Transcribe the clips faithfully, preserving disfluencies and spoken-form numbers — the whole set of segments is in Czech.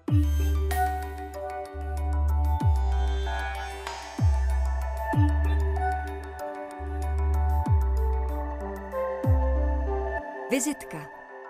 Vizitka.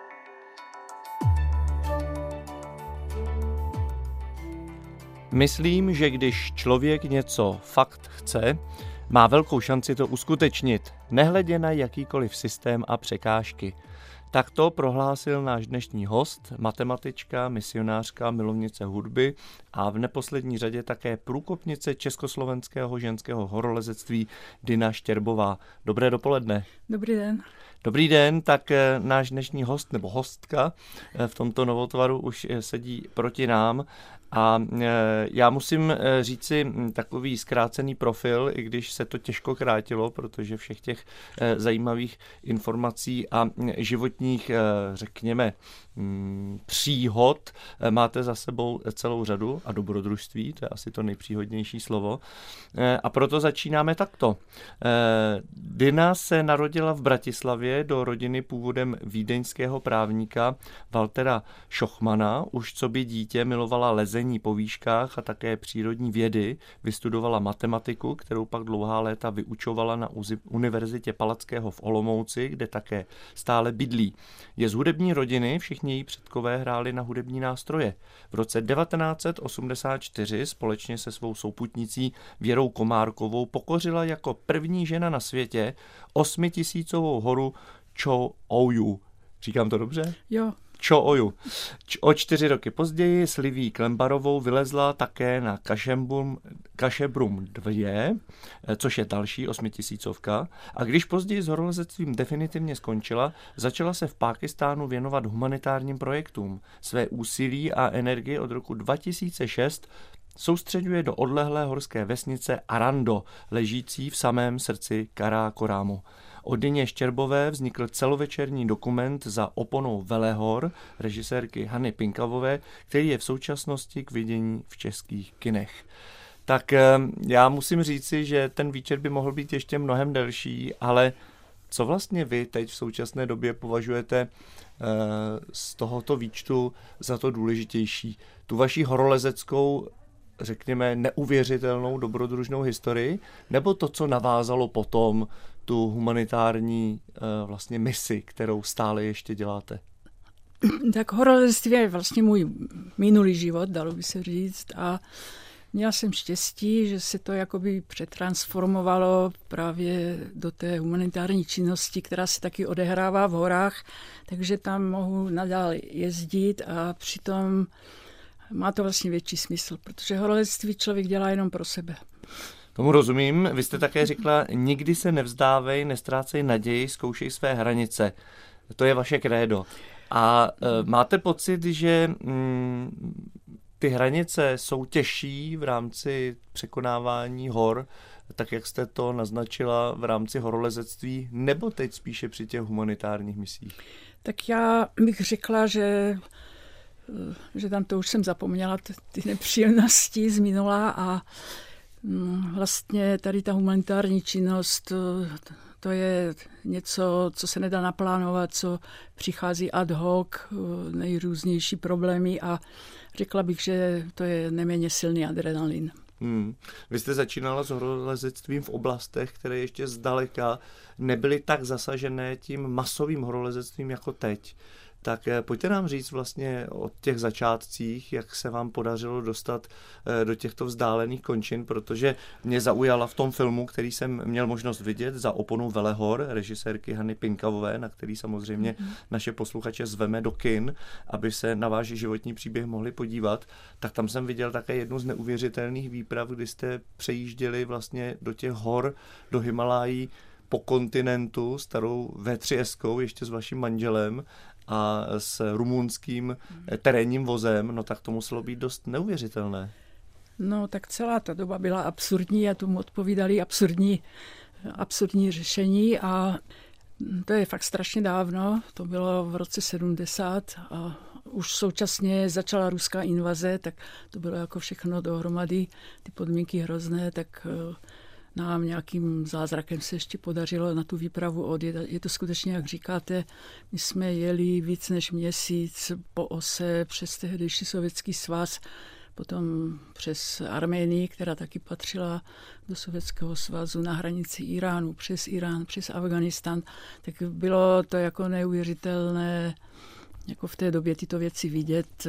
Myslím, že když člověk něco fakt chce, má velkou šanci to uskutečnit, nehledě na jakýkoliv systém a překážky. Tak to prohlásil náš dnešní host, matematička, misionářka, milovnice hudby a v neposlední řadě také průkopnice československého ženského horolezectví Dina Štěrbová. Dobré dopoledne. Dobrý den. Dobrý den, tak náš dnešní host nebo hostka v tomto novotvaru už sedí proti nám. A já musím říci takový zkrácený profil, i když se to těžko krátilo, protože všech těch zajímavých informací a životních, řekněme, příhod máte za sebou celou řadu a dobrodružství, to je asi to nejpříhodnější slovo. A proto začínáme takto. Dina se narodila v Bratislavě do rodiny původem vídeňského právníka Waltera Schochmana. Už coby dítě milovala lezení po výškách a také přírodní vědy. Vystudovala matematiku, kterou pak dlouhá léta vyučovala na Univerzitě Palackého v Olomouci, kde také stále bydlí. Je z hudební rodiny, všichni její předkové hráli na hudební nástroje. V roce devatenáct set osmdesát čtyři společně se svou souputnicí Věrou Komárkovou pokořila jako první žena na světě osmitisícovou horu Cho Oyu. Říkám to dobře? Jo. Cho Oyu. O čtyři roky později s Liví Klembarovou vylezla také na Kašebrum, Kašebrum dva, což je další osmitisícovka. A když později s horolezectvím definitivně skončila, začala se v Pákistánu věnovat humanitárním projektům. Své úsilí a energii od roku dva tisíce šest soustřeďuje do odlehlé horské vesnice Arando, ležící v samém srdci Karákorámu. O Dině Štěrbové vznikl celovečerní dokument Za oponou Velehor režisérky Hany Pinkavové, který je v současnosti k vidění v českých kinech. Tak já musím říci, že ten výčet by mohl být ještě mnohem delší, ale co vlastně vy teď v současné době považujete z tohoto výčtu za to důležitější? Tu vaši horolezeckou, řekněme, neuvěřitelnou dobrodružnou historii, nebo to, co navázalo potom tu humanitární uh, vlastně misi, kterou stále ještě děláte? Tak horolezectví je vlastně můj minulý život, dalo by se říct, a měla jsem štěstí, že se to jakoby přetransformovalo právě do té humanitární činnosti, která se taky odehrává v horách, takže tam mohu nadále jezdit a přitom má to vlastně větší smysl, protože horolezectví člověk dělá jenom pro sebe. Tomu rozumím. Vy jste také řekla, nikdy se nevzdávej, nestrácej naději, zkoušej své hranice. To je vaše krédo. A e, máte pocit, že mm, ty hranice jsou těžší v rámci překonávání hor, tak jak jste to naznačila v rámci horolezectví, nebo teď spíše při těch humanitárních misích? Tak já bych řekla, že že tam to už jsem zapomněla, ty nepříjemnosti z minula a vlastně tady ta humanitární činnost, to je něco, co se nedá naplánovat, co přichází ad hoc, nejrůznější problémy a řekla bych, že to je neméně silný adrenalin. Hmm. Vy jste začínala s horolezectvím v oblastech, které ještě zdaleka nebyly tak zasažené tím masovým horolezectvím jako teď. Tak pojďte nám říct vlastně o těch začátcích, jak se vám podařilo dostat do těchto vzdálených končin, protože mě zaujala v tom filmu, který jsem měl možnost vidět, Za oponou Velehor, režisérky Hany Pinkavové, na který samozřejmě mm-hmm. naše posluchače zveme do kin, aby se na váš životní příběh mohli podívat, tak tam jsem viděl také jednu z neuvěřitelných výprav, kdy jste přejížděli vlastně do těch hor, do Himalají, po kontinentu, starou vé tři eskou, ještě s vaším manželem, a s rumunským terénním vozem, no tak to muselo být dost neuvěřitelné. No tak celá ta doba byla absurdní a tomu odpovídali absurdní, absurdní řešení a to je fakt strašně dávno, to bylo v roce sedmdesát a už současně začala ruská invaze, tak to bylo jako všechno dohromady, ty podmínky hrozné, tak nám nějakým zázrakem se ještě podařilo na tu výpravu odjet. Je to skutečně, jak říkáte, my jsme jeli víc než měsíc po ose přes tehdejší Sovětský svaz, potom přes Arménii, která taky patřila do Sovětského svazu, na hranici Iránu, přes Irán, přes Afghánistán. Tak bylo to jako neuvěřitelné, jako v té době tyto věci vidět,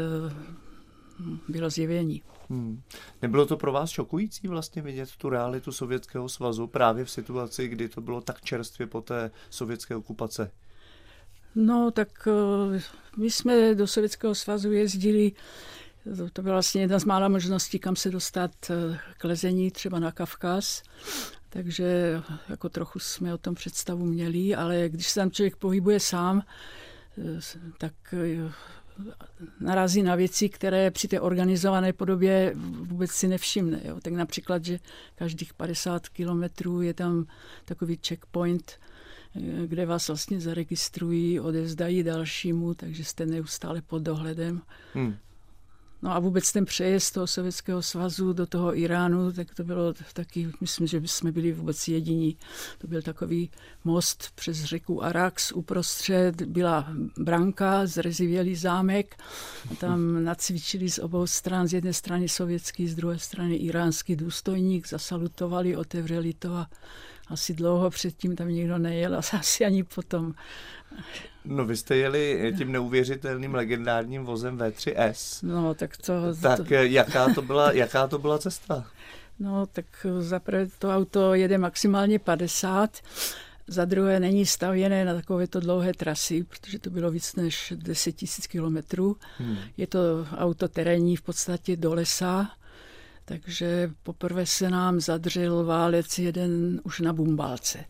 bylo zjevení. Hmm. Nebylo to pro vás šokující vlastně vidět tu realitu Sovětského svazu právě v situaci, kdy to bylo tak čerstvě po té sovětské okupace? No, tak my jsme do Sovětského svazu jezdili. To byla vlastně jedna z mála možností, kam se dostat k lezení, třeba na Kavkaz. Takže jako trochu jsme o tom představu měli, ale když se tam člověk pohybuje sám, tak narazí na věci, které při té organizované podobě vůbec si nevšimne. Jo. Tak například, že každých padesát kilometrů je tam takový checkpoint, kde vás vlastně zaregistrují, odevzdají dalšímu, takže jste neustále pod dohledem. Hmm. No a vůbec ten přejezd toho Sovětského svazu do toho Iránu, tak to bylo taky, myslím, že jsme byli vůbec jediní. To byl takový most přes řeku Arax, uprostřed byla branka, zrezivělý zámek a tam nacvičili z obou stran, z jedné strany sovětský, z druhé strany iránský důstojník, zasalutovali, otevřeli to a asi dlouho předtím tam nikdo nejel a asi ani potom. No vy jste jeli tím neuvěřitelným legendárním vozem V tři S. No tak to... Tak to... jaká to byla, jaká to byla cesta? No tak zaprvé to auto jede maximálně padesát, za druhé není stavěné na takovéto dlouhé trasy, protože to bylo víc než deset tisíc kilometrů. Hmm. Je to auto terénní v podstatě do lesa, takže poprvé se nám zadřel válec jeden už na Bumbálce.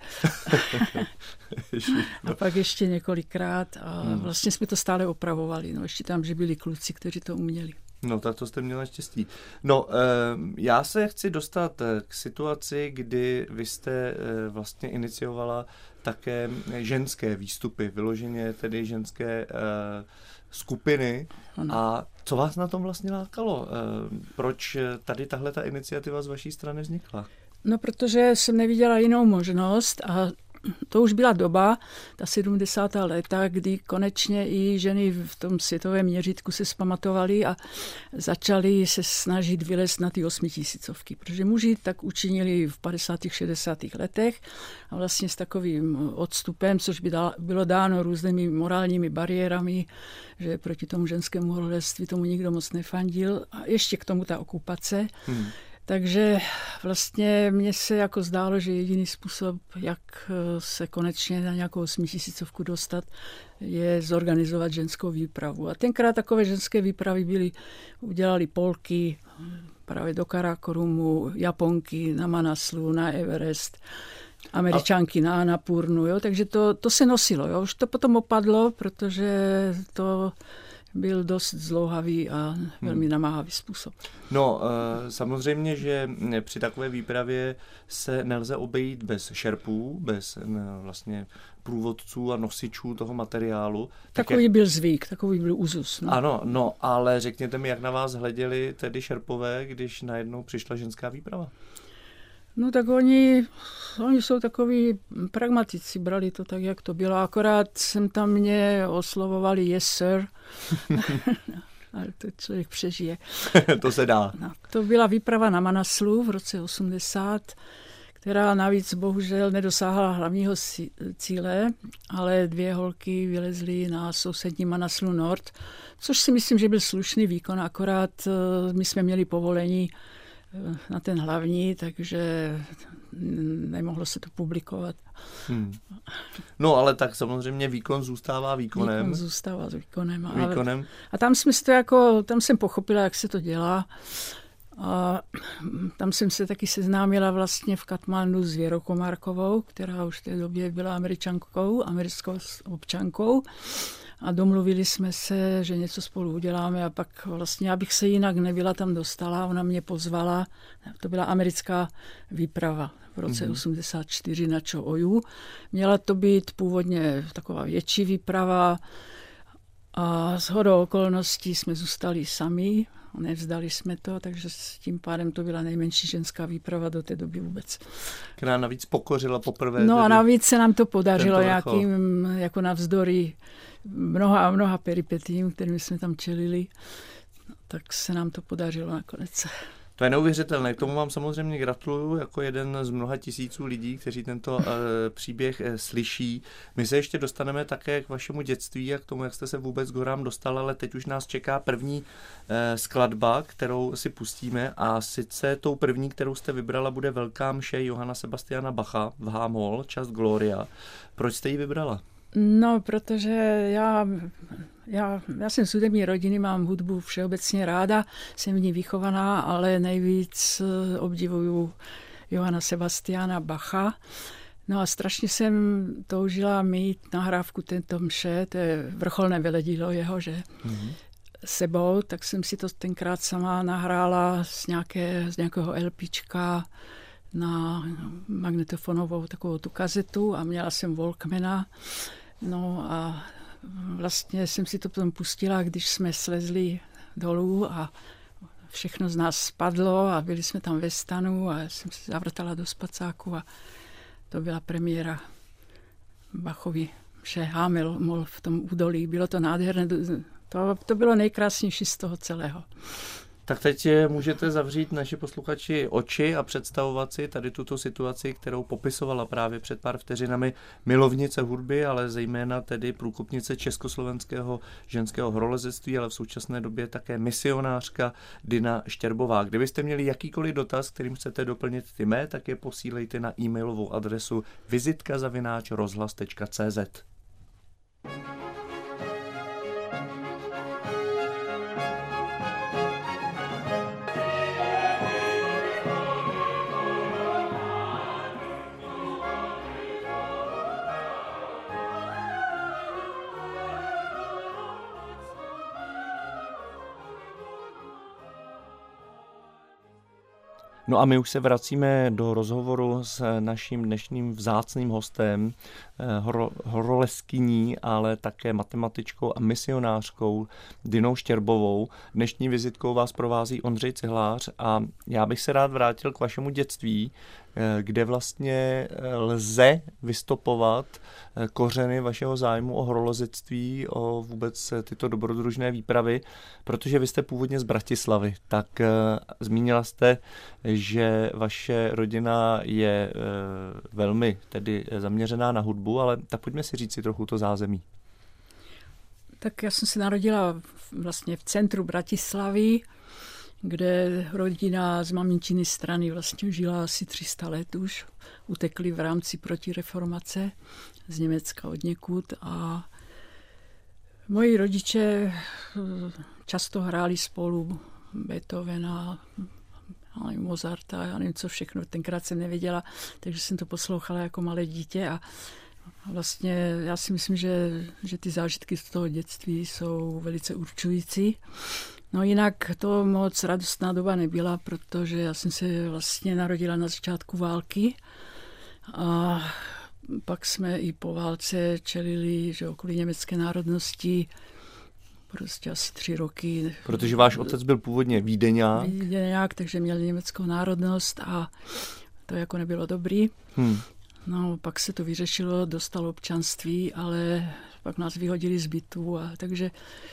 A pak ještě několikrát a vlastně jsme to stále opravovali. No, ještě tam, že byli kluci, kteří to uměli. No, tak to jste měla štěstí. No, já se chci dostat k situaci, kdy vy jste vlastně iniciovala také ženské výstupy, vyloženě tedy ženské skupiny. Ano. A co vás na tom vlastně lákalo? Proč tady tahle ta iniciativa z vaší strany vznikla? No, protože jsem neviděla jinou možnost a to už byla doba, ta sedmdesátá léta, kdy konečně i ženy v tom světovém měřítku se zpamatovaly a začaly se snažit vylézt na ty osmitisícovky. Protože muži tak učinili v padesátých, šedesátých letech a vlastně s takovým odstupem, což by bylo dáno různými morálními bariérami, že proti tomu ženskému horolezství tomu nikdo moc nefandil. A ještě k tomu ta okupace. Hmm. Takže vlastně mně se jako zdálo, že jediný způsob, jak se konečně na nějakou osmitisícovku dostat, je zorganizovat ženskou výpravu. A tenkrát takové ženské výpravy byly, udělali Polky právě do Karakorumu, Japonky na Manaslu, na Everest, Američanky na Annapurnu, jo? Takže to, to se nosilo. Jo? Už to potom opadlo, protože to byl dost zdlouhavý a velmi hmm. namáhavý způsob. No, samozřejmě, že při takové výpravě se nelze obejít bez šerpů, bez vlastně průvodců a nosičů toho materiálu. Takový jak... byl zvyk, takový byl uzus. No. Ano, no, ale řekněte mi, jak na vás hleděli tedy šerpové, když najednou přišla ženská výprava? No tak oni, oni jsou takový pragmatici, brali to tak, jak to bylo. Akorát jsem tam mě oslovovali yes sir, ale to člověk přežije. To se dá. No, to byla výprava na Manaslu v roce osmdesát, která navíc bohužel nedosáhla hlavního cíle, ale dvě holky vylezly na sousední Manaslu Nord, což si myslím, že byl slušný výkon, akorát my jsme měli povolení na ten hlavní, takže nemohlo se to publikovat. Hmm. No, ale tak samozřejmě výkon zůstává výkonem. Výkon zůstává s výkonem. výkonem. Ale, a tam jsme to jako, tam jsem pochopila, jak se to dělá. A tam jsem se taky seznámila vlastně v Katmandu s Věrou Komárkovou, která už v té době byla Američankou, americkou občankou. A domluvili jsme se, že něco spolu uděláme a pak vlastně, abych se jinak nebyla tam dostala, ona mě pozvala, to byla americká výprava v roce mm-hmm. osmdesát čtyři na Čo Oju. Měla to být původně taková větší výprava A shodou okolností jsme zůstali sami, nevzdali jsme to, takže s tím pádem to byla nejmenší ženská výprava do té doby vůbec. Která navíc pokořila poprvé. No a navíc se nám to podařilo nějakým, jako navzdory mnoha a mnoha peripetím, kterými jsme tam čelili, tak se nám to podařilo nakonec. To je neuvěřitelné. K tomu vám samozřejmě gratuluju jako jeden z mnoha tisíců lidí, kteří tento uh, příběh uh, slyší. My se ještě dostaneme také k vašemu dětství a k tomu, jak jste se vůbec k horám dostal, ale teď už nás čeká první uh, skladba, kterou si pustíme, a sice tou první, kterou jste vybrala, bude Velká mše Johanna Sebastiana Bacha v H-moll, část Gloria. Proč jste ji vybrala? No, protože já, já, já jsem z hudební rodiny, mám hudbu všeobecně ráda, jsem v ní vychovaná, ale nejvíc obdivuju Johanna Sebastiana Bacha. No a strašně jsem toužila mít nahrávku tento mše, to je vrcholné veledílo jeho, že mm-hmm. sebou, tak jsem si to tenkrát sama nahrála z, nějaké, z nějakého LPčka na magnetofonovou takovou tu kazetu a měla jsem Walkmana. No a vlastně jsem si to potom pustila, když jsme slezli dolů a všechno z nás spadlo a byli jsme tam ve stanu a jsem se zavrtala do spacáku a to byla premiéra Bachovy mše H-moll v tom údolí. Bylo to nádherné, to, to bylo nejkrásnější z toho celého. Tak teď můžete zavřít naši posluchači oči a představovat si tady tuto situaci, kterou popisovala právě před pár vteřinami milovnice hudby, ale zejména tedy průkopnice československého ženského horolezectví, ale v současné době také misionářka Dina Štěrbová. Kdybyste měli jakýkoliv dotaz, kterým chcete doplnit ty mé, tak je posílejte na e-mailovou adresu vizitka zavináč rozhlas tečka cé zet. No a my už se vracíme do rozhovoru s naším dnešním vzácným hostem, horo, horolezkyní, ale také matematičkou a misionářkou Dinou Štěrbovou. Dnešní vizitkou vás provází Ondřej Cihlář a já bych se rád vrátil k vašemu dětství, kde vlastně lze vystopovat kořeny vašeho zájmu o horolezectví, o vůbec tyto dobrodružné výpravy, protože vy jste původně z Bratislavy. Tak zmínila jste, že vaše rodina je velmi tedy zaměřená na hudbu, ale tak pojďme si říct si trochu to zázemí. Tak já jsem se narodila vlastně v centru Bratislavy, kde rodina z maminčiny strany vlastně žila asi tři sta let už. Utekli v rámci protireformace z Německa odněkud a moji rodiče často hráli spolu Beethovena, Mozarta, já nevím co všechno, tenkrát jsem nevěděla, takže jsem to poslouchala jako malé dítě a vlastně já si myslím, že, že ty zážitky z toho dětství jsou velice určující. No jinak to moc radostná doba nebyla, protože já jsem se vlastně narodila na začátku války a pak jsme i po válce čelili, že kvůli německé národnosti prostě asi tři roky. Protože váš otec byl původně Vídeňák. Vídeňák, takže měl německou národnost a to jako nebylo dobrý. Hmm. No, pak se to vyřešilo, dostal občanství, ale pak nás vyhodili z bytu a takže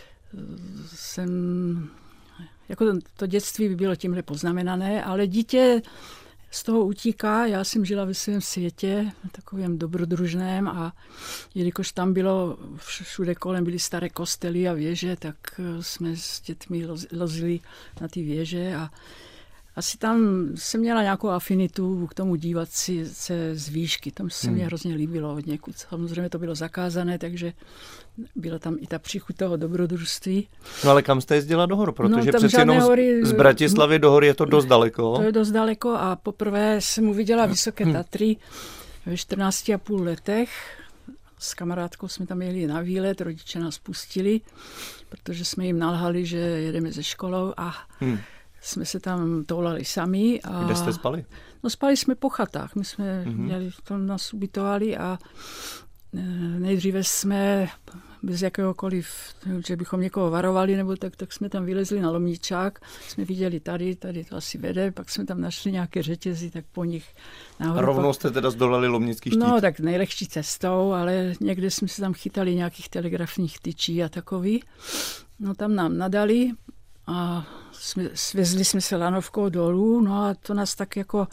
jsem, jako to dětství by bylo tímhle poznamenané, ale dítě z toho utíká. Já jsem žila ve svém světě, takovém dobrodružném a jelikož tam bylo, všude kolem byly staré kostely a věže, tak jsme s dětmi lozili na ty věže a asi tam jsem měla nějakou afinitu k tomu dívat si se z výšky. Tam se hmm. mě hrozně líbilo od někud. Samozřejmě to bylo zakázané, takže byla tam i ta příchuť toho dobrodružství. No ale kam jste jezdila do hor? Protože no, přeci jenom hory, z Bratislavy do hor je to dost daleko. To je dost daleko a poprvé jsem uviděla Vysoké Tatry ve čtrnácti a půl letech. S kamarádkou jsme tam jeli na výlet, rodiče nás pustili, protože jsme jim nalhali, že jedeme ze školou a hmm. jsme se tam toulali sami. A kde jste spali? No spali jsme po chatách. My jsme mm-hmm. měli, tam nás ubytovali a nejdříve jsme bez jakéhokoliv, že bychom někoho varovali, nebo tak, tak jsme tam vylezli na Lomničák, jsme viděli tady, tady to asi vede, pak jsme tam našli nějaké řetězy, tak po nich nahoru. A rovnou pak... jste teda zdolali Lomnický štít? No, tak nejlehčí cestou, ale někde jsme se tam chytali nějakých telegrafních tyčí a takový. No tam nám nadali a jsme, svezli jsme se lanovkou dolů, no a to nás tak jako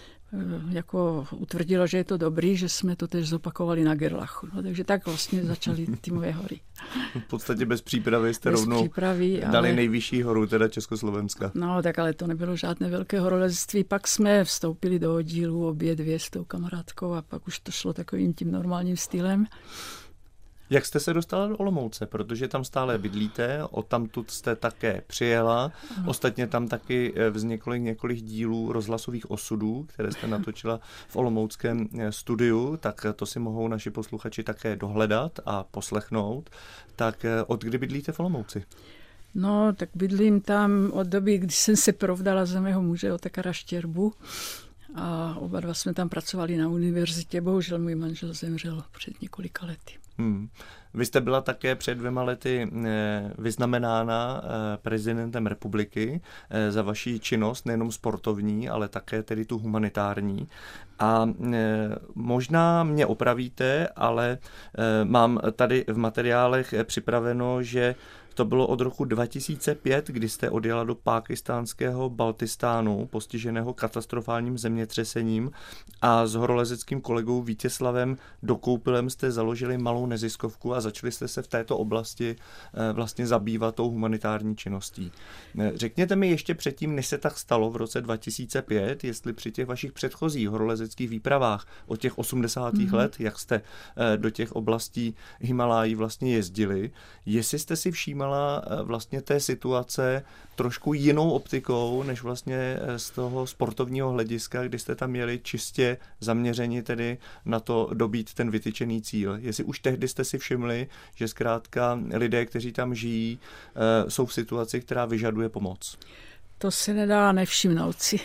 jako utvrdilo, že je to dobrý, že jsme to tež zopakovali na Gerlachu. No, takže tak vlastně začaly ty moje hory. V podstatě bez přípravy jste bez rovnou přípravy, dali ale... nejvyšší horu, teda Československa. No, tak ale to nebylo žádné velké horolezectví. Pak jsme vstoupili do oddílu obě dvě s tou kamarádkou a pak už to šlo takovým tím normálním stylem. Jak jste se dostala do Olomouce? Protože tam stále bydlíte, odtamtud jste také přijela. Ostatně tam taky vzniklo několik dílů rozhlasových osudů, které jste natočila v olomouckém studiu, tak to si mohou naši posluchači také dohledat a poslechnout. Tak od kdy bydlíte v Olomouci? No, tak bydlím tam od doby, kdy jsem se provdala za mého muže Otakara Štěrbu. A oba dva jsme tam pracovali na univerzitě. Bohužel můj manžel zemřel před několika lety. Hmm. Vy jste byla také před dvěma lety vyznamenána prezidentem republiky za vaši činnost, nejenom sportovní, ale také tedy tu humanitární. A možná mě opravíte, ale mám tady v materiálech připraveno, že to bylo od roku dva tisíce pět, kdy jste odjela do pákistánského Baltistánu, postiženého katastrofálním zemětřesením, a s horolezeckým kolegou Vítězslavem Dokoupilem jste založili malou neziskovku a začali jste se v této oblasti vlastně zabývat tou humanitární činností. Řekněte mi ještě předtím, než se tak stalo v roce dva tisíce pět, jestli při těch vašich předchozích horolezeckých výpravách od těch osmdesátých mm-hmm. let, jak jste do těch oblastí Himalájí vlastně jezdili, jestli jste si všímali vlastně té situace trošku jinou optikou, než vlastně z toho sportovního hlediska, kdy jste tam měli čistě zaměření tedy na to dobít ten vytyčený cíl. Jestli už tehdy jste si všimli, že zkrátka lidé, kteří tam žijí, jsou v situaci, která vyžaduje pomoc. To se nedá nevšimnout si.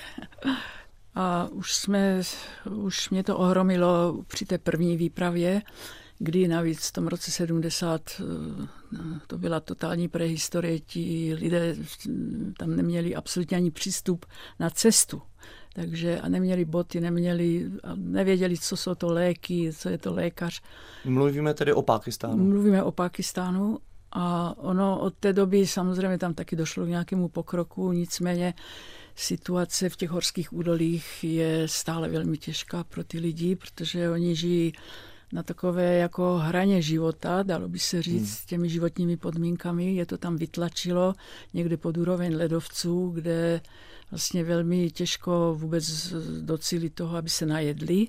A už jsme, už mě to ohromilo při té první výpravě, kdy navíc v tom roce sedmdesát to byla totální prehistorie, ti lidé tam neměli absolutně ani přístup na cestu. Takže a neměli boty, neměli, nevěděli, co jsou to léky, co je to lékař. Mluvíme tedy o Pákistánu. Mluvíme o Pákistánu a ono od té doby samozřejmě tam taky došlo k nějakému pokroku, nicméně situace v těch horských údolích je stále velmi těžká pro ty lidi, protože oni žijí na takové jako hraně života, dalo by se říct, s těmi životními podmínkami. Je to tam vytlačilo někde pod úroveň ledovců, kde vlastně velmi těžko vůbec docílit toho, aby se najedli.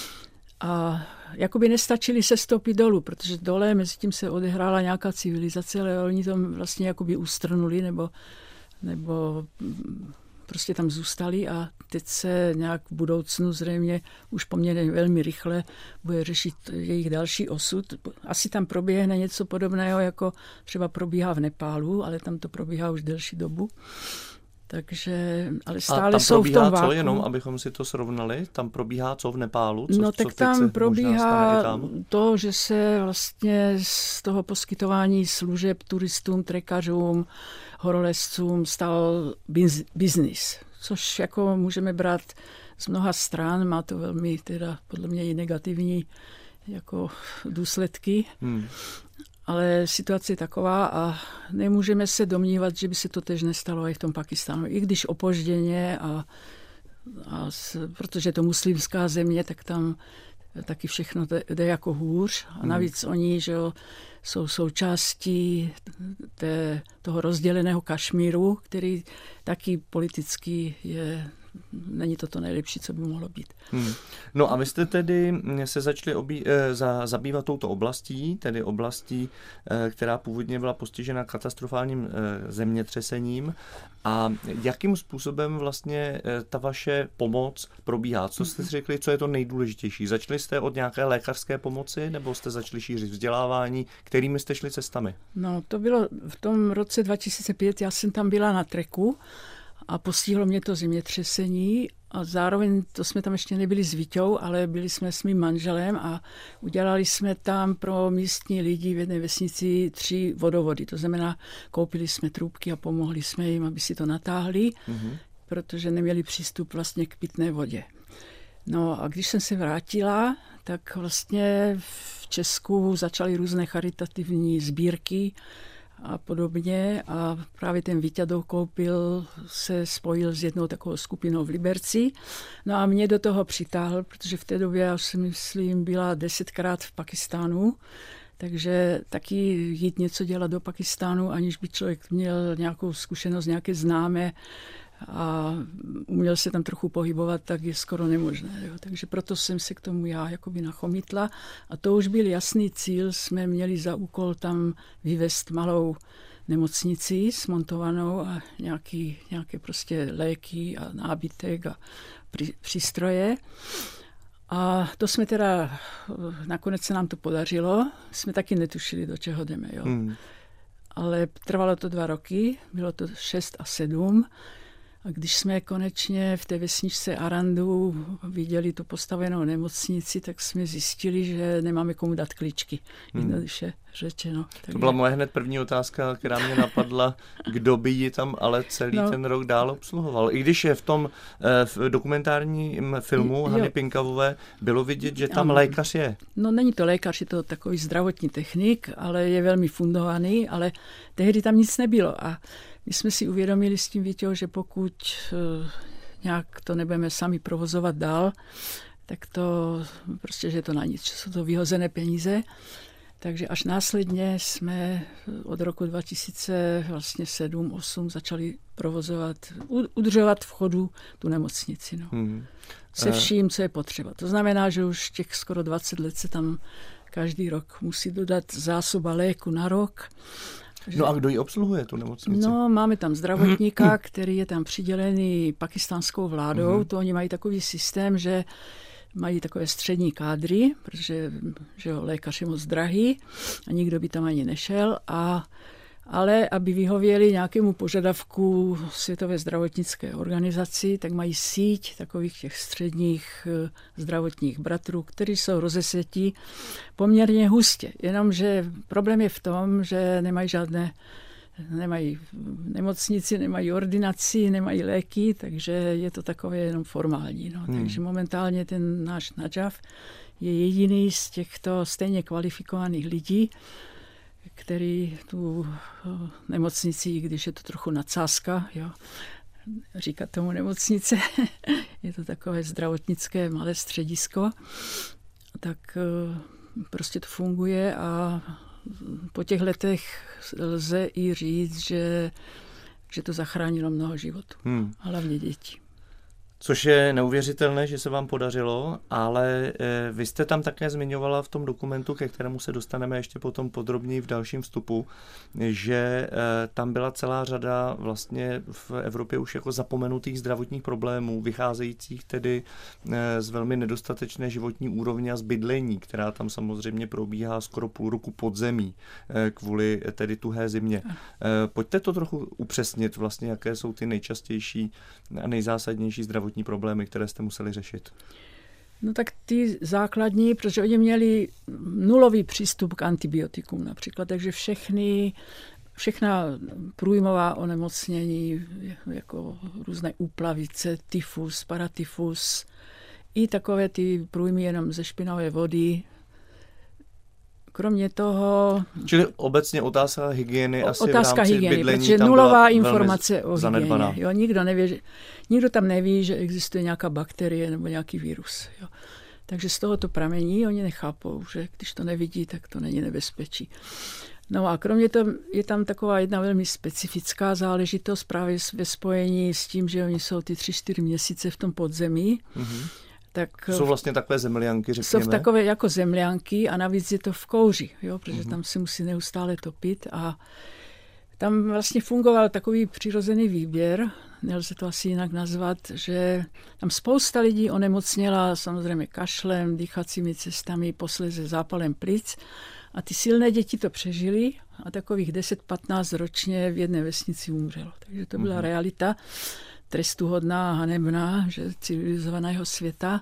A jakoby nestačili se stoupit dolů, protože dole mezi tím se odehrála nějaká civilizace, ale oni tam vlastně jakoby ustrnuli nebo, nebo prostě tam zůstali a teď se nějak v budoucnu zřejmě už poměrně velmi rychle bude řešit jejich další osud. Asi tam proběhne něco podobného, jako třeba probíhá v Nepálu, ale tam to probíhá už delší dobu. Takže, ale stále a tam jsou v tom váku. Co, jenom abychom si to srovnali? Tam probíhá co v Nepálu? Co, no tak co tam probíhá tam? to, že se vlastně z toho poskytování služeb turistům, trekařům, horolezcům stal biznis, což jako můžeme brát z mnoha stran, má to velmi teda podle mě i negativní jako důsledky. Hmm. Ale situace je taková a nemůžeme se domnívat, že by se to tež nestalo i v tom Pakistánu. I když opožděně, a, a s, protože je to muslimská země, tak tam taky všechno jde jako hůř. A navíc hmm. oni, že jo, jsou součástí té, toho rozděleného Kašmíru, který taky politicky je... Není to to nejlepší, co by mohlo být. Hmm. No a vy jste tedy se začali obí, e, za, zabývat touto oblastí, tedy oblastí, e, která původně byla postižena katastrofálním e, zemětřesením. A jakým způsobem vlastně e, ta vaše pomoc probíhá? Co jste si řekli, co je to nejdůležitější? Začali jste od nějaké lékařské pomoci, nebo jste začali šířit vzdělávání? Kterými jste šli cestami? No, to bylo v tom roce dva tisíce pět, já jsem tam byla na treku, a postihlo mě to zemětřesení a zároveň to jsme tam ještě nebyli s Víťou, ale byli jsme s mým manželem a udělali jsme tam pro místní lidi v jedné vesnici tři vodovody. To znamená, koupili jsme trubky a pomohli jsme jim, aby si to natáhli, mm-hmm. protože neměli přístup vlastně k pitné vodě. No a když jsem se vrátila, tak vlastně v Česku začaly různé charitativní sbírky a podobně a právě ten Víťa Doukoupil se spojil s jednou takovou skupinou v Liberci. No a mě do toho přitáhl, protože v té době, já si myslím, byla desetkrát v Pakistánu, takže taky jít něco dělat do Pakistánu, aniž by člověk měl nějakou zkušenost, nějaké známé a uměl se tam trochu pohybovat, tak je skoro nemožné. Jo. Takže proto jsem se k tomu já jakoby nachomítla a to už byl jasný cíl. Jsme měli za úkol tam vyvést malou nemocnici smontovanou a nějaký, nějaké prostě léky a nábytek a při, přístroje. A to jsme teda, nakonec se nám to podařilo. Jsme taky netušili, do čeho jdeme. Jo. Hmm. Ale trvalo to dva roky, bylo to šest a sedm. A když jsme konečně v té vesničce Arandu viděli tu postavenou nemocnici, tak jsme zjistili, že nemáme komu dát klíčky. Jednoduše řečeno. To byla moje hned první otázka, která mě napadla, kdo by ji tam ale celý no. ten rok dál obsluhoval. I když je v tom v dokumentárním filmu Hany Pinkavové bylo vidět, že tam ano. lékař je. No není to lékař, je to takový zdravotní technik, ale je velmi fundovaný, ale tehdy tam nic nebylo a my jsme si uvědomili s tím Víťou, že pokud uh, nějak to nebudeme sami provozovat dál, tak to prostě, že to na nic, že jsou to vyhozené peníze. Takže až následně jsme od roku dva tisíce sedm osm začali provozovat, udržovat v chodu tu nemocnici. No. Hmm. Se vším, co je potřeba. To znamená, že už těch skoro dvacet let se tam každý rok musí dodat zásoba léku na rok. No a kdo ji obsluhuje, tu nemocnici? No, máme tam zdravotníka, který je tam přidělený pakistánskou vládou. Mm-hmm. To oni mají takový systém, že mají takové střední kádry, protože že jo, lékař je moc drahý a nikdo by tam ani nešel. A, ale aby vyhověli nějakému požadavku Světové zdravotnické organizaci, tak mají síť takových těch středních zdravotních bratrů, kteří jsou rozesetí poměrně hustě. Jenomže problém je v tom, že nemají žádné, nemají nemocnici, nemají ordinaci, nemají léky, takže je to takové jenom formální. No. Hmm. Takže momentálně ten náš Nadžaf je jediný z těchto stejně kvalifikovaných lidí, který tu nemocnici, když je to trochu nadsázka, jo, říkat tomu nemocnice, je to takové zdravotnické malé středisko, tak prostě to funguje a po těch letech lze i říct, že, že to zachránilo mnoho životů, hmm. hlavně dětí. Což je neuvěřitelné, že se vám podařilo, ale vy jste tam také zmiňovala v tom dokumentu, ke kterému se dostaneme ještě potom podrobněji v dalším vstupu, že tam byla celá řada vlastně v Evropě už jako zapomenutých zdravotních problémů, vycházejících tedy z velmi nedostatečné životní úrovně a z bydlení, která tam samozřejmě probíhá skoro půl roku pod zemí kvůli tedy tuhé zimě. Pojďte to trochu upřesnit, vlastně jaké jsou ty nejčastější a nejzásadnější zdravotní problémy, které jste museli řešit? No tak ty základní, protože oni měli nulový přístup k antibiotikům například, takže všechny, všechna průjmová onemocnění, jako různé úplavice, tyfus, paratyfus, i takové ty průjmy jenom ze špinavé vody. Kromě toho... Čili obecně otázka hygieny asi otázka v rámci hygieny, bydlení protože tam nulová informace o zanedbaná. hygieně. Jo, nikdo, neví, že, nikdo tam neví, že existuje nějaká bakterie nebo nějaký virus. Jo. Takže z toho to pramení, oni nechápou, že když to nevidí, tak to není nebezpečí. No a kromě toho je tam taková jedna velmi specifická záležitost právě ve spojení s tím, že oni jsou ty tři, čtyři měsíce v tom podzemí. Mm-hmm. Tak jsou vlastně takové zemlianky, řekněme. Jsou takové jako zemlianky a navíc je to v kouři, jo, protože mm-hmm. tam se musí neustále topit a tam vlastně fungoval takový přirozený výběr, nelze to asi jinak nazvat, že tam spousta lidí onemocněla samozřejmě kašlem, dýchacími cestami, posléze zápalem plic a ty silné děti to přežily a takových deset patnáct ročně v jedné vesnici umřelo. Takže to byla mm-hmm. realita. trestuhodná a hanebná, že civilizovaného světa.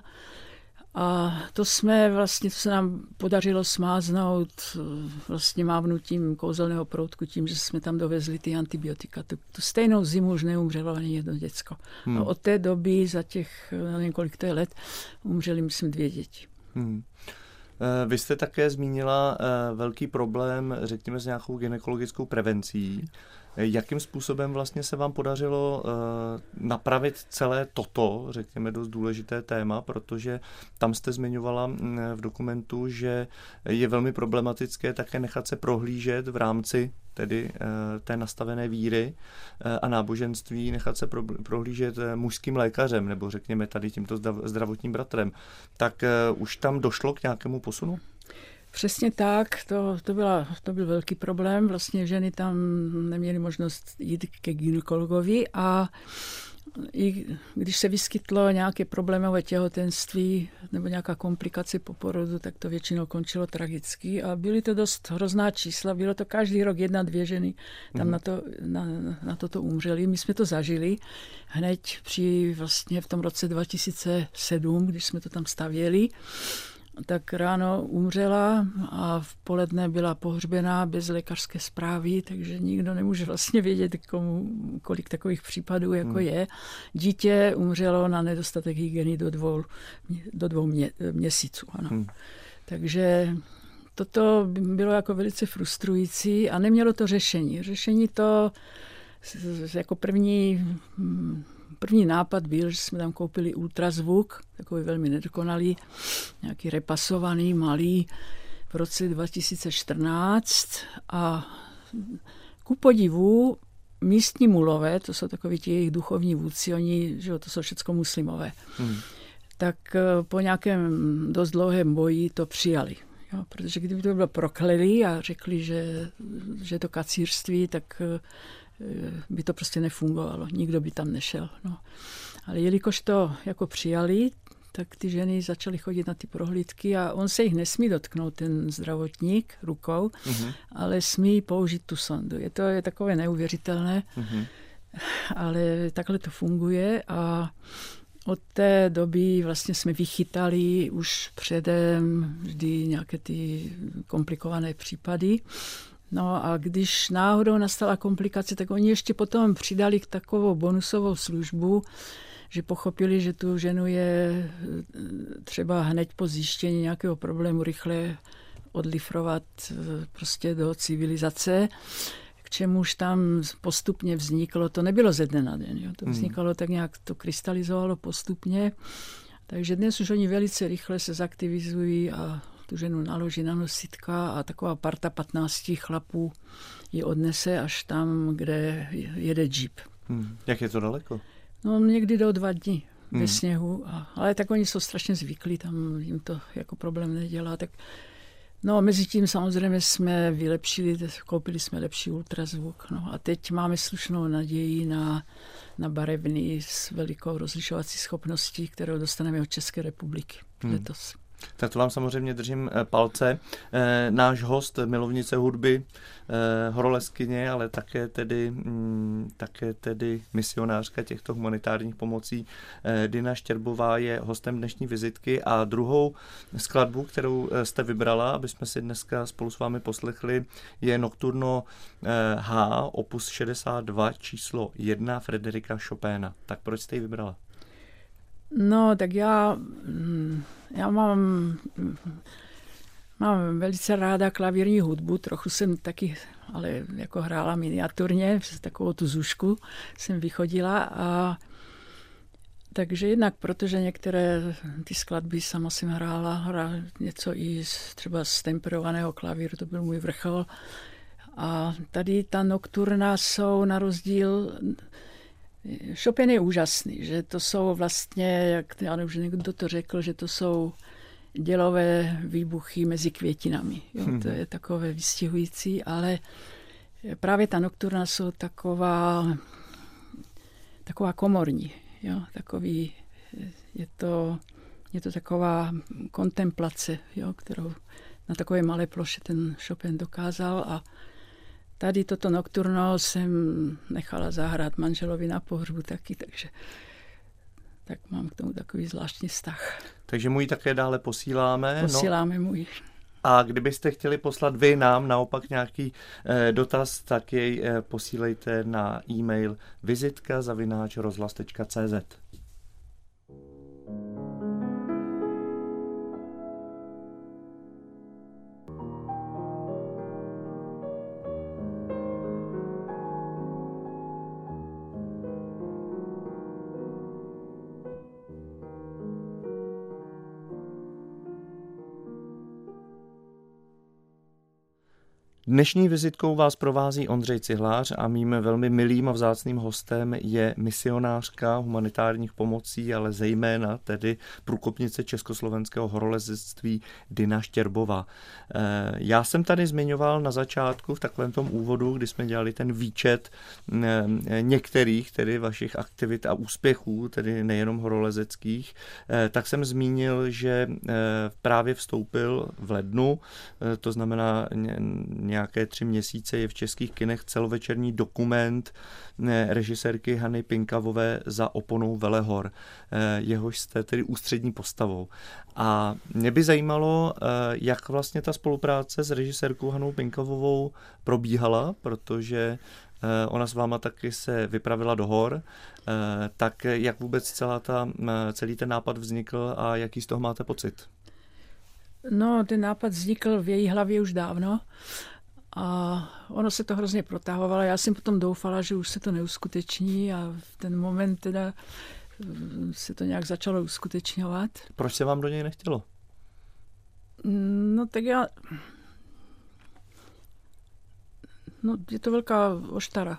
A to jsme vlastně, to se nám podařilo smáznout vlastně mávnutím kouzelného proutku tím, že jsme tam dovezli ty antibiotika. Tu, tu stejnou zimu už neumřelo ani jedno děcko. Hmm. A od té doby za těch, nevím kolik to je let, umřeli myslím dvě děti. Hmm. Vy jste také zmínila velký problém, řekněme, s nějakou gynekologickou prevencí. Jakým způsobem vlastně se vám podařilo napravit celé toto, řekněme, dost důležité téma, protože tam jste zmiňovala v dokumentu, že je velmi problematické také nechat se prohlížet v rámci tedy té nastavené víry a náboženství, nechat se prohlížet mužským lékařem, nebo řekněme tady tímto zdravotním bratrem. Tak už tam došlo k nějakému posunu? Přesně tak, to, to, byla, to byl velký problém. Vlastně ženy tam neměly možnost jít ke gynekologovi a i když se vyskytlo nějaké problémové těhotenství nebo nějaká komplikace po porodu, tak to většinou končilo tragicky a byly to dost hrozná čísla. Bylo to každý rok jedna, dvě ženy tam mm. na, to, na, na toto umřely. My jsme to zažili hned při vlastně v tom roce dva tisíce sedm, když jsme to tam stavěli. Tak ráno umřela a v poledne byla pohřbená bez lékařské zprávy, takže nikdo nemůže vlastně vědět, komu, kolik takových případů jako hmm. je. Dítě umřelo na nedostatek hygieny do dvou, do dvou mě, měsíců. Ano. Hmm. Takže toto bylo jako velice frustrující a nemělo to řešení. Řešení to jako první... První nápad byl, že jsme tam koupili ultrazvuk, takový velmi nedokonalý, nějaký repasovaný, malý, v roce dva tisíce čtrnáct a ku podivu místní mulové, to jsou takoví ti jejich duchovní vůdci, oni, že to jsou všechno muslimové, hmm. tak po nějakém dost dlouhém boji to přijali. Jo, protože kdyby to bylo prokletí a řekli, že, že to kacírství, tak by to prostě nefungovalo. Nikdo by tam nešel. No. Ale jelikož to jako přijali, tak ty ženy začaly chodit na ty prohlídky a on se jich nesmí dotknout, ten zdravotník, rukou, mm-hmm. ale smí použít tu sondu. Je to je takové neuvěřitelné, mm-hmm. ale takhle to funguje a od té doby vlastně jsme vychytali už předem vždy nějaké ty komplikované případy. No a když náhodou nastala komplikace, tak oni ještě potom přidali k takovou bonusovou službu, že pochopili, že tu ženu je třeba hned po zjištění nějakého problému rychle odlifrovat prostě do civilizace, k čemuž tam postupně vzniklo. To nebylo ze dne na den. Jo. To vznikalo hmm. tak nějak, to krystalizovalo postupně. Takže dnes už oni velice rychle se zaktivizují a tu ženu naloží na nositka a taková parta patnácti chlapů ji odnese až tam, kde jede džip. Hmm. Jak je to daleko? No někdy do dva dny hmm. ve sněhu. A, ale tak oni jsou strašně zvyklí, tam jim to jako problém nedělá. Tak, no mezi tím samozřejmě jsme vylepšili, koupili jsme lepší ultrazvuk. No, a teď máme slušnou naději na, na barevný s velikou rozlišovací schopností, kterou dostaneme od České republiky hmm. letos. Tak to vám samozřejmě držím palce. E, náš host, milovnice hudby, e, horolezkyně, ale také tedy, m, také tedy misionářka těchto humanitárních pomocí, e, Dina Štěrbová je hostem dnešní vizitky a druhou skladbu, kterou jste vybrala, aby jsme si dneska spolu s vámi poslechli, je Nocturno H, opus šedesát dva, číslo jedna Frederika Chopina. Tak proč jste ji vybrala? No, tak já, já mám, mám velice ráda klavírní hudbu, trochu jsem taky, ale jako hrála miniaturně, přes takovou tu zušku jsem vychodila a takže jednak, protože některé ty skladby sama jsem hrála, hrála něco i z, třeba z temperovaného klavíru, to byl můj vrchol a tady ta nokturna jsou na rozdíl. Chopin je úžasný, že to jsou vlastně, jak já už někdo to řekl, že to jsou dělové výbuchy mezi květinami. Jo, to je takové vystihující, ale právě ta nokturna jsou taková, taková komorní. Jo, takový, je, to, je to taková kontemplace, jo, kterou na takové malé ploše ten Chopin dokázal a tady toto Nocturno jsem nechala zahrát manželovi na pohřbu taky, takže tak mám k tomu takový zvláštní vztah. Takže mu ji také dále posíláme. Posíláme no. mu ji. A kdybyste chtěli poslat vy nám naopak nějaký eh, dotaz, tak jej eh, posílejte na e-mail vizitka zavináč rozhlas tečka cé zet. Dnešní vizitkou vás provází Ondřej Cihlář a mým velmi milým a vzácným hostem je misionářka humanitárních pomocí, ale zejména tedy průkopnice československého horolezectví Dina Štěrbová. Já jsem tady zmiňoval na začátku v takovém tom úvodu, kdy jsme dělali ten výčet některých tedy vašich aktivit a úspěchů, tedy nejenom horolezeckých, tak jsem zmínil, že právě vstoupil v lednu, to znamená nějaké tři měsíce je v českých kinech celovečerní dokument režisérky Hany Pinkavové Za oponou Velehor. Jehož jste tedy ústřední postavou. A mě by zajímalo, jak vlastně ta spolupráce s režisérkou Hanou Pinkavovou probíhala, protože ona s váma taky se vypravila do hor, tak jak vůbec celá ta, celý ten nápad vznikl a jaký z toho máte pocit? No, ten nápad vznikl v její hlavě už dávno a ono se to hrozně protahovalo. Já jsem potom doufala, že už se to neuskuteční a v ten moment teda se to nějak začalo uskutečňovat. Proč se vám do něj nechtělo? No tak já... No, je to velká oštara.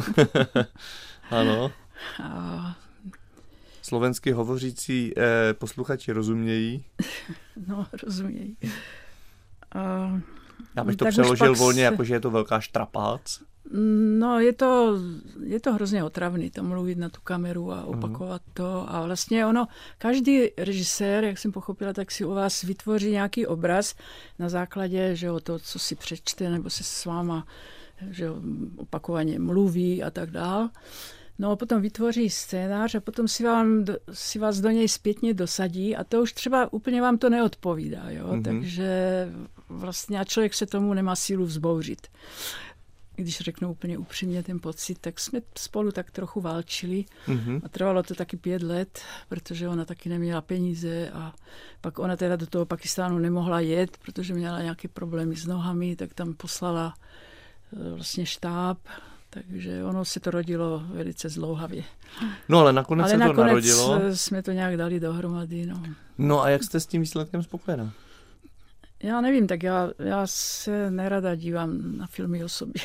Ano. A... Slovensky hovořící eh, posluchači rozumějí? No, rozumějí. A... Já bych to přeložil volně, se... jako že je to velká štrapác. No, je to, je to hrozně otravný, to mluvit na tu kameru a opakovat mm. to. A vlastně ono, každý režisér, jak jsem pochopila, tak si u vás vytvoří nějaký obraz na základě, že o to, co si přečte, nebo se s váma že opakovaně mluví a tak dál. No a potom vytvoří scénář a potom si, vám, si vás do něj zpětně dosadí a to už třeba úplně vám to neodpovídá. Jo? Mm-hmm. Takže vlastně člověk se tomu nemá sílu vzbouřit. Když řeknu úplně upřímně ten pocit, tak jsme spolu tak trochu válčili mm-hmm. a trvalo to taky pět let, protože ona taky neměla peníze a pak ona teda do toho Pakistánu nemohla jet, protože měla nějaké problémy s nohami, tak tam poslala vlastně štáb. Takže ono se to rodilo velice zdlouhavě. No ale nakonec ale se nakonec to narodilo. Ale jsme to nějak dali dohromady. No. no a jak jste s tím výsledkem spokojená? Já nevím, tak já, já se nerada dívám na filmy o sobě.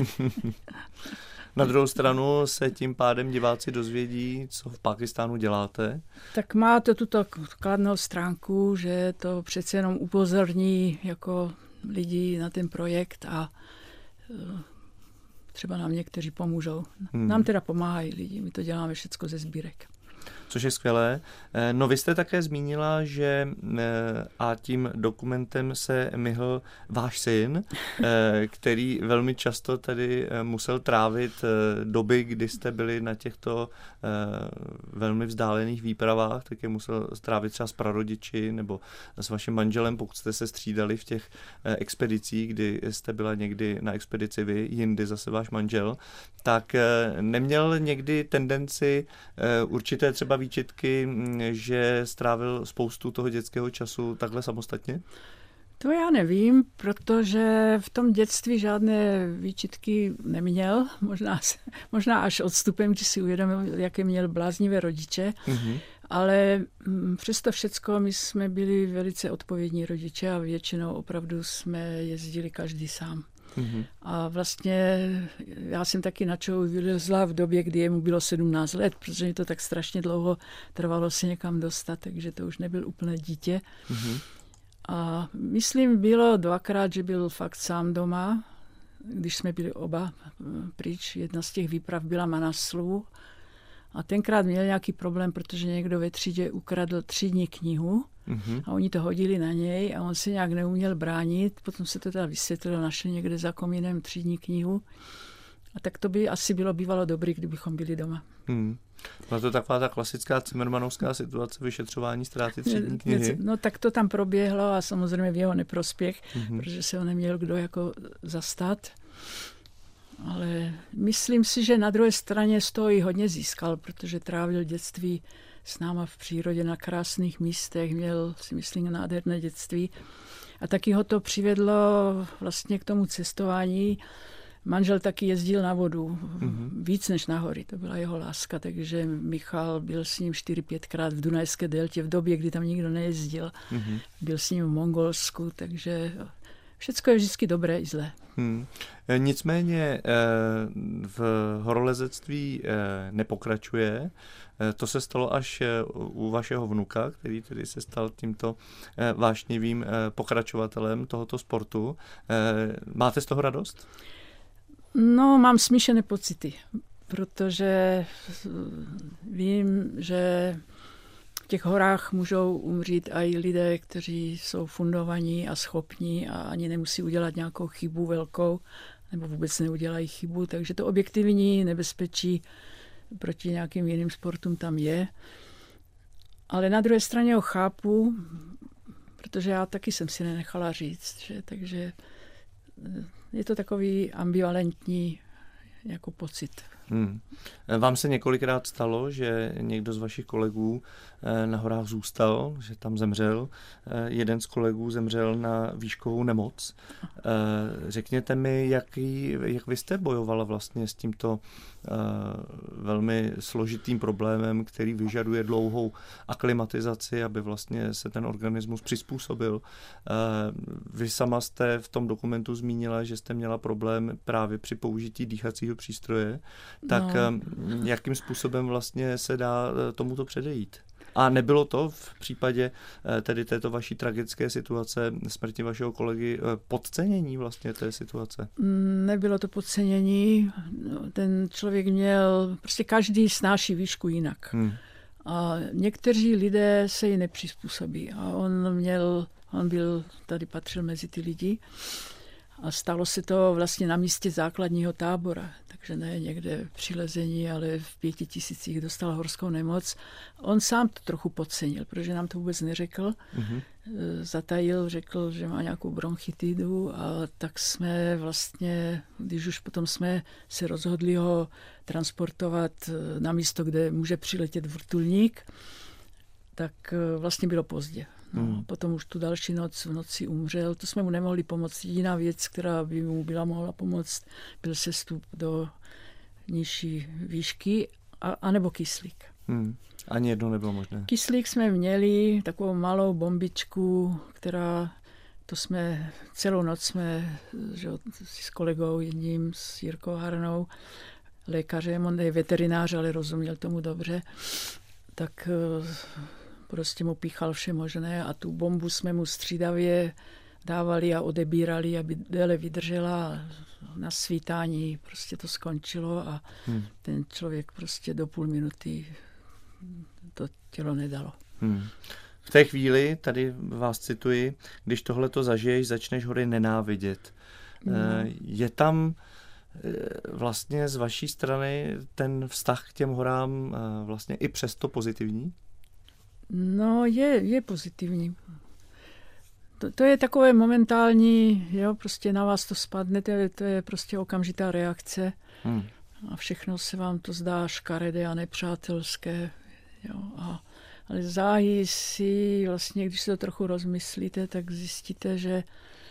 Na druhou stranu se tím pádem diváci dozvědí, co v Pákistánu děláte. Tak má to tuto kladnou stránku, že to přece jenom upozorní jako lidi na ten projekt a třeba nám někteří pomůžou. Hmm. Nám teda pomáhají lidi, my to děláme všecko ze sbírek. Což je skvělé. No vy jste také zmínila, že a tím dokumentem se myhl váš syn, který velmi často tady musel trávit doby, kdy jste byli na těchto velmi vzdálených výpravách, tak je musel strávit třeba s prarodiči nebo s vaším manželem, pokud jste se střídali v těch expedicích, kdy jste byla někdy na expedici vy, jindy zase váš manžel, tak neměl někdy tendenci určité třeba výčitky, že strávil spoustu toho dětského času takhle samostatně? To já nevím, protože v tom dětství žádné výčitky neměl. Možná, možná až odstupem, když si uvědomil, jaké měl bláznivé rodiče. Mm-hmm. Ale přesto všecko my jsme byli velice odpovědní rodiče a většinou opravdu jsme jezdili každý sám. Mm-hmm. A vlastně já jsem taky na čou vylezla v době, kdy jemu bylo sedmnáct let, protože mi to tak strašně dlouho trvalo se někam dostat, takže to už nebyl úplně dítě. Mm-hmm. A myslím, bylo dvakrát, že byl fakt sám doma, když jsme byli oba pryč. Jedna z těch výprav byla Manaslu a tenkrát měl nějaký problém, protože někdo ve třídě ukradl třídní knihu Mm-hmm. A oni to hodili na něj a on se nějak neuměl bránit. Potom se to teda vysvětlilo, našli někde za komínem třídní knihu. A tak to by asi bylo bývalo dobrý, kdybychom byli doma. Hmm. Byla to taková ta klasická cimrmanovská situace vyšetřování ztráty třídní knihy? No tak to tam proběhlo a samozřejmě v jeho neprospěch, mm-hmm. protože se ho neměl kdo jako zastat. Ale myslím si, že na druhé straně z toho i hodně získal, protože trávil dětství s náma v přírodě na krásných místech, měl si myslím nádherné dětství. A taky ho to přivedlo vlastně k tomu cestování. Manžel taky jezdil na vodu, mm-hmm. víc než na hory, to byla jeho láska, takže Michal byl s ním čtyři, pětkrát v Dunajské deltě v době, kdy tam nikdo nejezdil. Mm-hmm. Byl s ním v Mongolsku, takže všecko je vždycky dobré i zlé. Hmm. Nicméně v horolezectví nepokračuje. To se stalo až u vašeho vnuka, který tedy se stal tímto vášnivým pokračovatelem tohoto sportu. Máte z toho radost? No, mám smíšené pocity, protože vím, že v těch horách můžou umřít i lidé, kteří jsou fundovaní a schopní a ani nemusí udělat nějakou chybu velkou, nebo vůbec neudělají chybu, takže to objektivní nebezpečí proti nějakým jiným sportům tam je. Ale na druhé straně ho chápu, protože já taky jsem si nenechala říct, že, takže je to takový ambivalentní jako pocit. Hmm. Vám se několikrát stalo, že někdo z vašich kolegů na horách zůstal, že tam zemřel. Jeden z kolegů zemřel na výškovou nemoc. Řekněte mi, jaký, jak vy jste bojovala vlastně s tímto velmi složitým problémem, který vyžaduje dlouhou aklimatizaci, aby vlastně se ten organismus přizpůsobil. Vy sama jste v tom dokumentu zmínila, že jste měla problém právě při použití dýchacího přístroje. Tak no. Jakým způsobem vlastně se dá tomuto předejít? A nebylo to v případě tedy této vaší tragické situace, smrti vašeho kolegy, podcenění vlastně té situace? Nebylo to podcenění. Ten člověk měl, prostě každý snáší výšku jinak. Hmm. A někteří lidé se jí nepřizpůsobí. A on měl, on byl, tady patřil mezi ty lidi. A stalo se to vlastně na místě základního tábora, takže ne někde při lezení, ale v pěti tisících dostal horskou nemoc. On sám to trochu podcenil, protože nám to vůbec neřekl. Mm-hmm. Zatajil, řekl, že má nějakou bronchitidu a tak jsme vlastně, když už potom jsme se rozhodli ho transportovat na místo, kde může přiletět vrtulník, tak vlastně bylo pozdě. No, hmm. Potom už tu další noc v noci umřel. To jsme mu nemohli pomoct. Jediná věc, která by mu byla mohla pomoct, byl sestup do nižší výšky a, anebo kyslík. Hmm. Ani jedno nebylo možné. Kyslík jsme měli, takovou malou bombičku, která, to jsme, celou noc jsme že, s kolegou jedním, s Jirkou Harnou, lékařem, on je veterinář, ale rozuměl tomu dobře, tak prostě mu píchal vše možné a tu bombu jsme mu střídavě dávali a odebírali, aby déle vydržela. Na svítání prostě to skončilo a hmm. ten člověk prostě do půl minuty to tělo nedalo. Hmm. V té chvíli, tady vás cituji, když tohleto zažiješ, začneš hory nenávidět. No. Je tam vlastně z vaší strany ten vztah k těm horám vlastně i přesto pozitivní? No, je, je pozitivní. To, to je takové momentální, jo, prostě na vás to spadne, to je, to je prostě okamžitá reakce hmm. a všechno se vám to zdá škaredé a nepřátelské. Jo, a, ale záhy si vlastně, když se to trochu rozmyslíte, tak zjistíte, že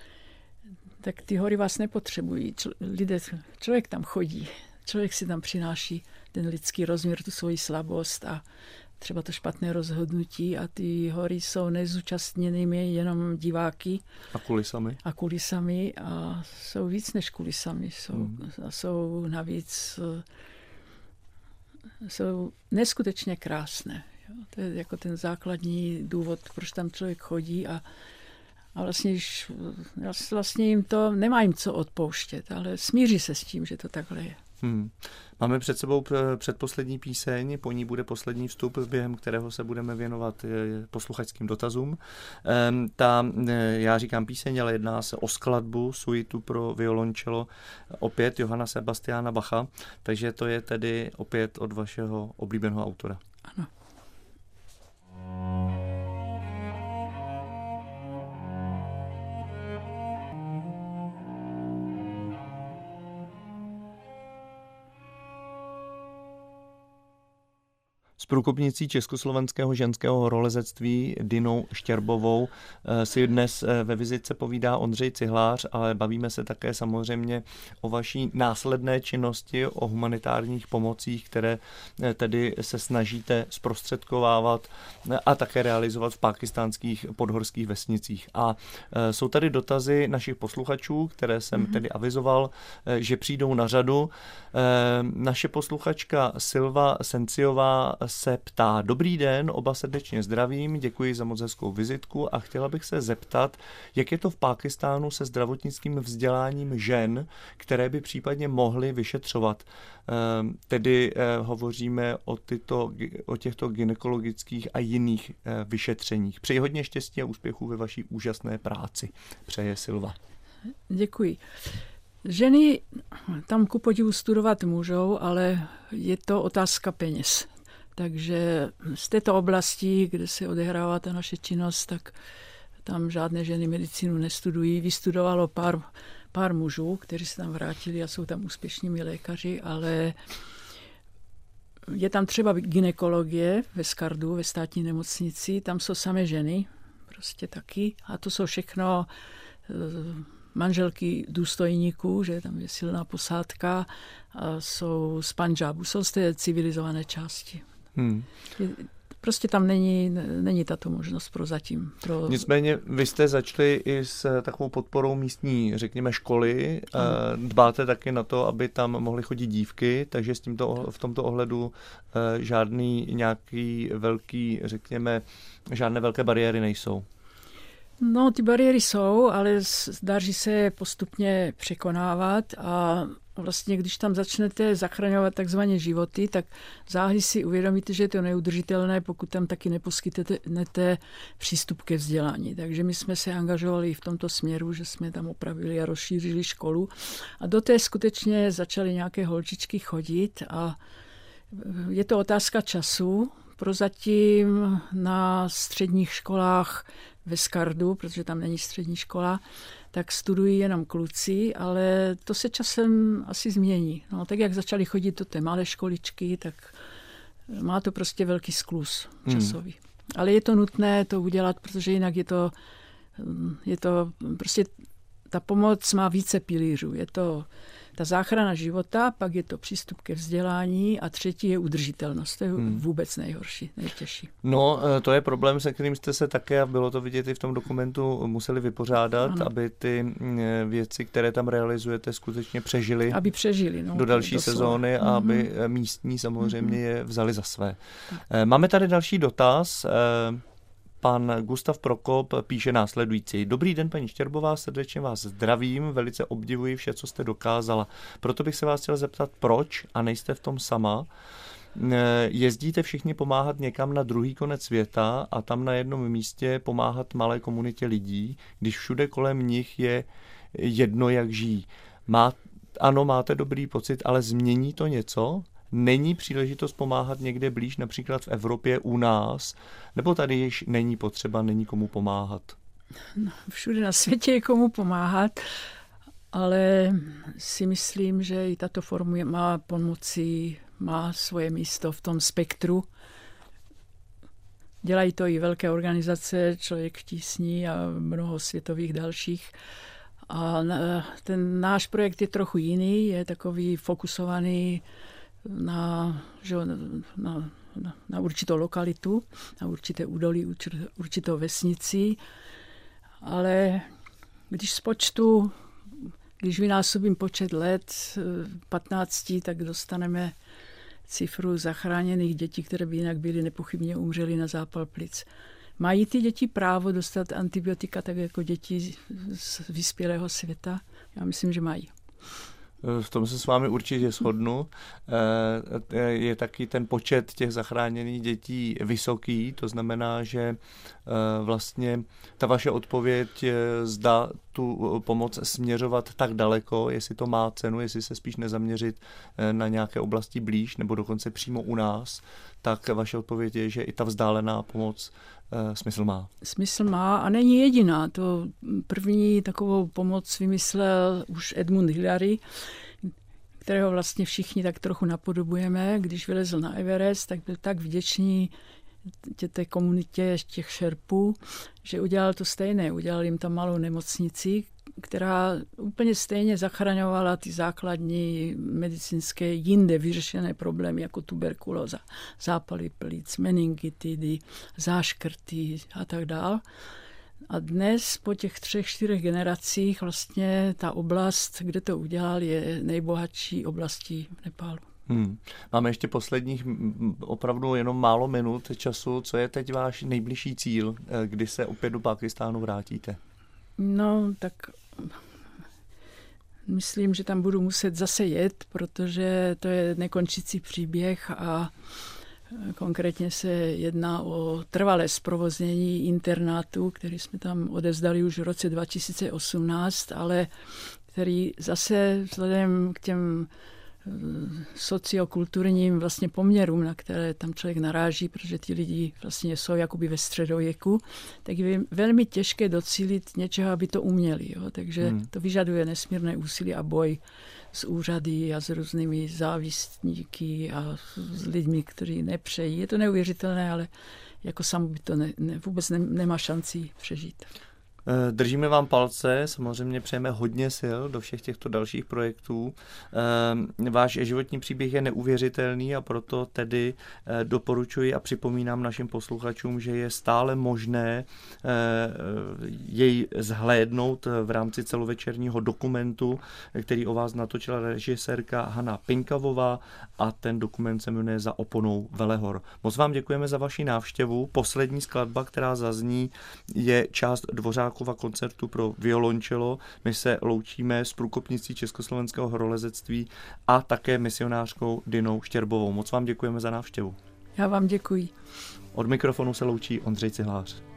tak ty hory vás nepotřebují. Čl- lidé, člověk tam chodí, člověk si tam přináší ten lidský rozměr, tu svoji slabost a třeba to špatné rozhodnutí a ty hory jsou nezúčastněnými jenom diváky. A kulisami. A kulisami a jsou víc než kulisami. Jsou, mm. a jsou navíc jsou neskutečně krásné. Jo. To je jako ten základní důvod, proč tam člověk chodí a, a vlastně, vlastně jim to, nemá jim co odpouštět, ale smíří se s tím, že to takhle je. Hmm. Máme před sebou předposlední píseň, po ní bude poslední vstup, během kterého se budeme věnovat posluchačským dotazům. Ta, já říkám píseň, ale jedná se o skladbu, suitu pro violončelo, opět Johanna Sebastiana Bacha, takže to je tedy opět od vašeho oblíbeného autora. Ano. S průkopnicí československého ženského horolezectví Dinou Štěrbovou si dnes ve vizitce povídá Ondřej Cihlář, ale bavíme se také samozřejmě o vaší následné činnosti, o humanitárních pomocích, které tedy se snažíte zprostředkovávat a také realizovat v pákistánských podhorských vesnicích. A jsou tady dotazy našich posluchačů, které jsem mm-hmm. tedy avizoval, že přijdou na řadu. Naše posluchačka Silva Senciová se ptá: Dobrý den, oba srdečně zdravím, děkuji za moc hezkou vizitku a chtěla bych se zeptat, jak je to v Pákistánu se zdravotnickým vzděláním žen, které by případně mohly vyšetřovat. Tedy hovoříme o, tyto, o těchto gynekologických a jiných vyšetřeních. Přeji hodně štěstí a úspěchů ve vaší úžasné práci. Přeje Silva. Děkuji. Ženy tam ku podivu studovat můžou, ale je to otázka peněz. Takže z této oblasti, kde se odehrává ta naše činnost, tak tam žádné ženy medicínu nestudují. Vystudovalo pár, pár mužů, kteří se tam vrátili a jsou tam úspěšnými lékaři, ale je tam třeba gynekologie ve Skardu, ve státní nemocnici, tam jsou samé ženy, prostě taky. A to jsou všechno manželky důstojníků, že tam je silná posádka, a jsou z Pandžábu, jsou z té civilizované části. Hmm. Prostě tam není, není tato možnost prozatím. Pro... Nicméně vy jste začali i s takovou podporou místní, řekněme, školy. Hmm. Dbáte taky na to, aby tam mohly chodit dívky, takže s tímto, v tomto ohledu žádný nějaký velký, řekněme, žádné velké bariéry nejsou. No, ty bariéry jsou, ale daří se postupně překonávat a vlastně, když tam začnete zachraňovat takzvané životy, tak záhy si uvědomíte, že je to neudržitelné, pokud tam taky neposkytnete přístup ke vzdělání. Takže my jsme se angažovali v tomto směru, že jsme tam opravili a rozšířili školu a do té skutečně začaly nějaké holčičky chodit a je to otázka času. Prozatím na středních školách ve Skardu, protože tam není střední škola, tak studují jenom kluci, ale to se časem asi změní. No, tak jak začali chodit do té malé školičky, tak má to prostě velký skluz časový. Hmm. Ale je to nutné to udělat, protože jinak je to, je to prostě ta pomoc má více pilířů. Je to ta záchrana života, pak je to přístup ke vzdělání a třetí je udržitelnost. To je hmm. vůbec nejhorší, nejtěžší. No, to je problém, se kterým jste se také, a bylo to vidět i v tom dokumentu, museli vypořádat, ano. aby ty věci, které tam realizujete, skutečně přežily. Aby přežili, no, do další doslova. sezóny a mm-hmm. aby místní samozřejmě mm-hmm. je vzali za své. Tak. Máme tady další dotaz. Pan Gustav Prokop píše následující. Dobrý den, paní Štěrbová, srdečně vás zdravím, velice obdivuji vše, co jste dokázala. Proto bych se vás chtěl zeptat, proč a nejste v tom sama. Jezdíte všichni pomáhat někam na druhý konec světa a tam na jednom místě pomáhat malé komunitě lidí, když všude kolem nich je jedno, jak žijí. Má, ano, máte dobrý pocit, ale změní to něco? Není příležitost pomáhat někde blíž, například v Evropě u nás, nebo tady již není potřeba, není komu pomáhat? No, všude na světě je komu pomáhat, ale si myslím, že i tato forma má pomoci, má svoje místo v tom spektru. Dělají to i velké organizace, Člověk v tísni a mnoho světových dalších. A ten náš projekt je trochu jiný, je takový fokusovaný na, že, na, na, na určitou lokalitu, na určité údolí, určitou vesnici, ale když z počtu, když vynásobím počet let patnácti, tak dostaneme cifru zachráněných dětí, které by jinak byly nepochybně umřely na zápal plic. Mají ty děti právo dostat antibiotika tak jako děti z vyspělého světa? Já myslím, že mají. V tom se s vámi určitě shodnu. Je taky ten počet těch zachráněných dětí vysoký, to znamená, že vlastně ta vaše odpověď, zda tu pomoc směřovat tak daleko, jestli to má cenu, jestli se spíš nezaměřit na nějaké oblasti blíž, nebo dokonce přímo u nás, tak vaše odpověď je, že i ta vzdálená pomoc smysl má. Smysl má a není jediná. To první takovou pomoc vymyslel už Edmund Hillary, kterého vlastně všichni tak trochu napodobujeme. Když vylezl na Everest, tak byl tak vděčný té komunitě těch šerpů, že udělal to stejné. Udělal jim tam malou nemocnici, která úplně stejně zachraňovala ty základní medicínské jinde vyřešené problémy, jako tuberkulóza, zápaly plic, meningitidy, záškrty a tak dál. A dnes po těch třech, čtyřech generacích vlastně ta oblast, kde to udělal, je nejbohatší oblastí v Nepálu. Hmm. Máme ještě posledních opravdu jenom málo minut času. Co je teď váš nejbližší cíl, kdy se opět do Pákistánu vrátíte? No, tak myslím, že tam budu muset zase jet, protože to je nekončící příběh a konkrétně se jedná o trvalé zprovoznění internátu, který jsme tam odevzdali už v roce dva tisíce osmnáct, ale který zase vzhledem k těm sociokulturním vlastně poměrům, na které tam člověk naráží, protože ty lidi vlastně jsou jakoby ve středověku, tak je velmi těžké docílit něčeho, aby to uměli. Jo? Takže hmm. to vyžaduje nesmírné úsilí a boj s úřady a s různými závistníky a s lidmi, kteří nepřejí. Je to neuvěřitelné, ale jako samo by to ne, ne, vůbec ne, nemá šanci přežít. Držíme vám palce, samozřejmě přejeme hodně sil do všech těchto dalších projektů. Váš životní příběh je neuvěřitelný a proto tedy doporučuji a připomínám našim posluchačům, že je stále možné jej zhlédnout v rámci celovečerního dokumentu, který o vás natočila režisérka Hana Pinkavová a ten dokument se jmenuje Za oponou Velehor. Moc vám děkujeme za vaši návštěvu. Poslední skladba, která zazní, je část Dvořákova koncertu pro violončelo. My se loučíme s průkopnicí československého horolezectví a také misionářkou Dinou Štěrbovou. Moc vám děkujeme za návštěvu. Já vám děkuji. Od mikrofonu se loučí Ondřej Cihlář.